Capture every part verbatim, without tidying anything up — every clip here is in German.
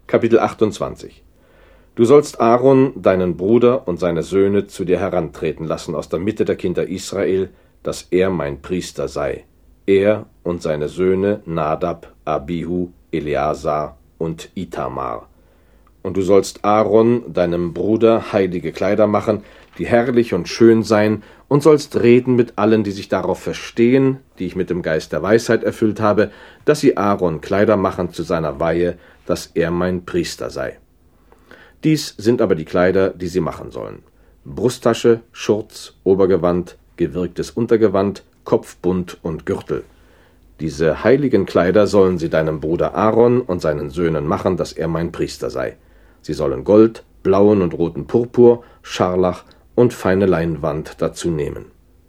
Kapitel achtundzwanzig. Du sollst Aaron, deinen Bruder und seine Söhne zu dir herantreten lassen aus der Mitte der Kinder Israel, dass er mein Priester sei, er und seine Söhne Nadab, Abihu, Eleazar und Itamar. Und du sollst Aaron, deinem Bruder, heilige Kleider machen, die herrlich und schön seien, und sollst reden mit allen, die sich darauf verstehen, die ich mit dem Geist der Weisheit erfüllt habe, dass sie Aaron Kleider machen zu seiner Weihe, dass er mein Priester sei. Dies sind aber die Kleider, die sie machen sollen: Brusttasche, Schurz, Obergewand, gewirktes Untergewand, Kopfbund und Gürtel. Diese heiligen Kleider sollen sie deinem Bruder Aaron und seinen Söhnen machen, dass er mein Priester sei. Sie sollen Gold, blauen und roten Purpur, Scharlach und feine Leinwand dazu nehmen.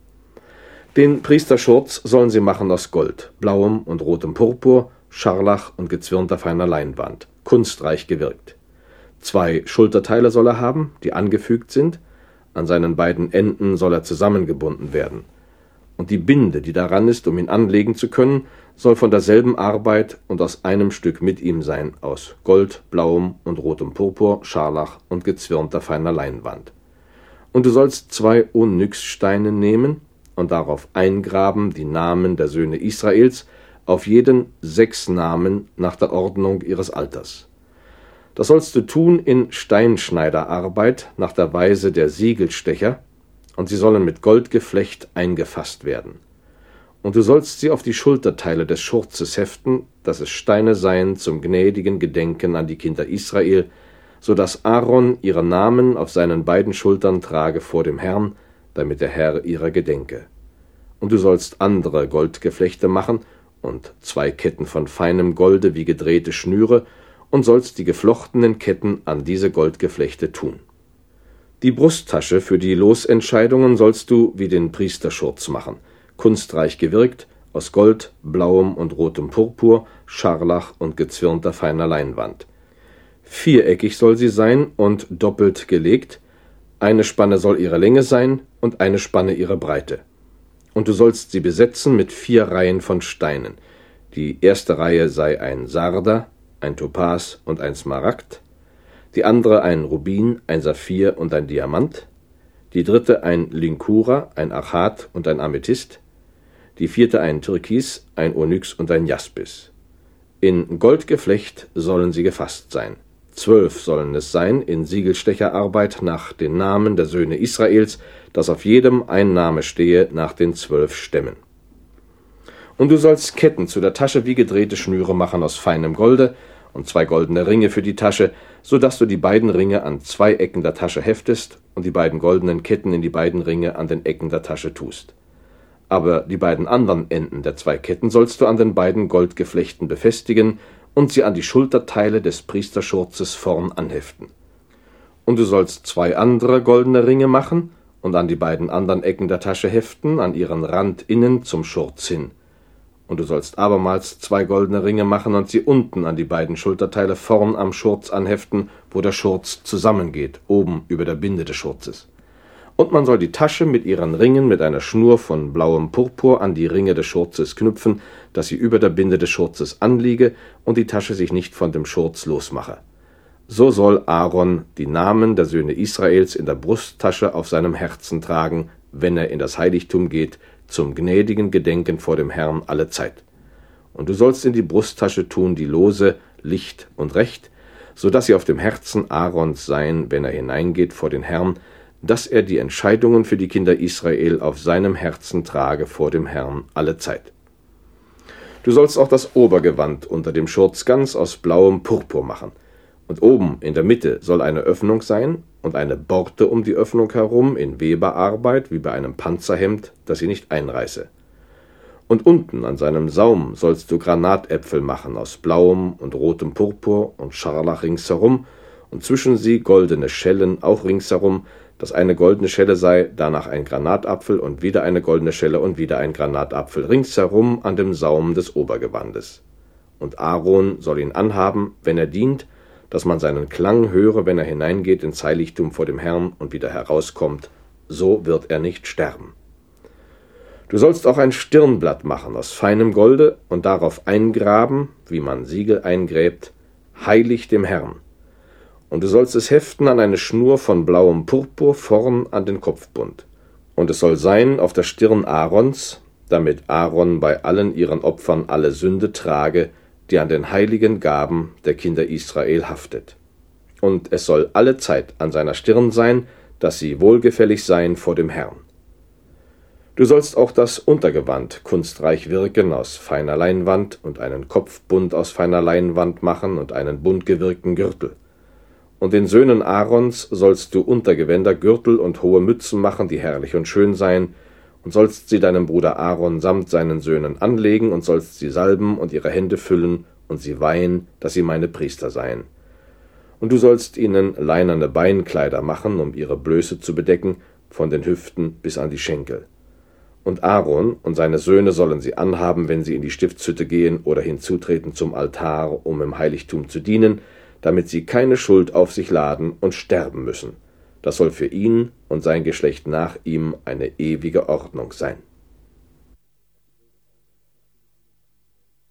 Den Priesterschurz sollen sie machen aus Gold, blauem und rotem Purpur, Scharlach und gezwirnter feiner Leinwand, kunstreich gewirkt. Zwei Schulterteile soll er haben, die angefügt sind, an seinen beiden Enden soll er zusammengebunden werden. Und die Binde, die daran ist, um ihn anlegen zu können, soll von derselben Arbeit und aus einem Stück mit ihm sein, aus Gold, blauem und rotem Purpur, Scharlach und gezwirnter feiner Leinwand. Und du sollst zwei Onyxsteine nehmen und darauf eingraben die Namen der Söhne Israels, auf jeden sechs Namen nach der Ordnung ihres Alters. Das sollst du tun in Steinschneiderarbeit nach der Weise der Siegelstecher, und sie sollen mit Goldgeflecht eingefasst werden. Und du sollst sie auf die Schulterteile des Schurzes heften, dass es Steine seien zum gnädigen Gedenken an die Kinder Israel, so dass Aaron ihre Namen auf seinen beiden Schultern trage vor dem Herrn, damit der Herr ihrer gedenke. Und du sollst andere Goldgeflechte machen und zwei Ketten von feinem Golde wie gedrehte Schnüre, und sollst die geflochtenen Ketten an diese Goldgeflechte tun. Die Brusttasche für die Losentscheidungen sollst du wie den Priesterschurz machen, kunstreich gewirkt, aus Gold, blauem und rotem Purpur, Scharlach und gezwirnter feiner Leinwand. Viereckig soll sie sein und doppelt gelegt, eine Spanne soll ihre Länge sein und eine Spanne ihre Breite. Und du sollst sie besetzen mit vier Reihen von Steinen. Die erste Reihe sei ein Sarder, ein Topas und ein Smaragd, die andere ein Rubin, ein Saphir und ein Diamant, die dritte ein Linkura, ein Achat und ein Amethyst, die vierte ein Türkis, ein Onyx und ein Jaspis. In Goldgeflecht sollen sie gefasst sein. Zwölf sollen es sein, in Siegelstecherarbeit nach den Namen der Söhne Israels, dass auf jedem ein Name stehe nach den zwölf Stämmen. Und du sollst Ketten zu der Tasche wie gedrehte Schnüre machen aus feinem Golde und zwei goldene Ringe für die Tasche, so dass du die beiden Ringe an zwei Ecken der Tasche heftest und die beiden goldenen Ketten in die beiden Ringe an den Ecken der Tasche tust. Aber die beiden anderen Enden der zwei Ketten sollst du an den beiden Goldgeflechten befestigen und sie an die Schulterteile des Priesterschurzes vorn anheften. Und du sollst zwei andere goldene Ringe machen und an die beiden anderen Ecken der Tasche heften, an ihren Rand innen zum Schurz hin. Und du sollst abermals zwei goldene Ringe machen und sie unten an die beiden Schulterteile vorn am Schurz anheften, wo der Schurz zusammengeht, oben über der Binde des Schurzes. Und man soll die Tasche mit ihren Ringen mit einer Schnur von blauem Purpur an die Ringe des Schurzes knüpfen, dass sie über der Binde des Schurzes anliege und die Tasche sich nicht von dem Schurz losmache. So soll Aaron die Namen der Söhne Israels in der Brusttasche auf seinem Herzen tragen, wenn er in das Heiligtum geht, zum gnädigen Gedenken vor dem Herrn alle Zeit. Und du sollst in die Brusttasche tun die Lose, Licht und Recht, so dass sie auf dem Herzen Aarons seien, wenn er hineingeht vor den Herrn, dass er die Entscheidungen für die Kinder Israel auf seinem Herzen trage vor dem Herrn alle Zeit. Du sollst auch das Obergewand unter dem Schurz ganz aus blauem Purpur machen. Und oben in der Mitte soll eine Öffnung sein und eine Borte um die Öffnung herum in Weberarbeit wie bei einem Panzerhemd, dass sie nicht einreiße. Und unten an seinem Saum sollst du Granatäpfel machen aus blauem und rotem Purpur und Scharlach ringsherum und zwischen sie goldene Schellen auch ringsherum, dass eine goldene Schelle sei, danach ein Granatapfel und wieder eine goldene Schelle und wieder ein Granatapfel ringsherum an dem Saum des Obergewandes. Und Aaron soll ihn anhaben, wenn er dient, dass man seinen Klang höre, wenn er hineingeht ins Heiligtum vor dem Herrn und wieder herauskommt, so wird er nicht sterben. Du sollst auch ein Stirnblatt machen aus feinem Golde und darauf eingraben, wie man Siegel eingräbt, heilig dem Herrn. Und du sollst es heften an eine Schnur von blauem Purpur vorn an den Kopfbund. Und es soll sein auf der Stirn Aarons, damit Aaron bei allen ihren Opfern alle Sünde trage, die an den heiligen Gaben der Kinder Israel haftet. Und es soll alle Zeit an seiner Stirn sein, dass sie wohlgefällig seien vor dem Herrn. Du sollst auch das Untergewand kunstreich wirken aus feiner Leinwand und einen Kopfbund aus feiner Leinwand machen und einen bunt gewirkten Gürtel. Und den Söhnen Aarons sollst du Untergewänder, Gürtel und hohe Mützen machen, die herrlich und schön seien, und sollst sie deinem Bruder Aaron samt seinen Söhnen anlegen und sollst sie salben und ihre Hände füllen und sie weihen, dass sie meine Priester seien. Und du sollst ihnen leinerne Beinkleider machen, um ihre Blöße zu bedecken, von den Hüften bis an die Schenkel. Und Aaron und seine Söhne sollen sie anhaben, wenn sie in die Stiftshütte gehen oder hinzutreten zum Altar, um im Heiligtum zu dienen, damit sie keine Schuld auf sich laden und sterben müssen. Das soll für ihn und sein Geschlecht nach ihm eine ewige Ordnung sein.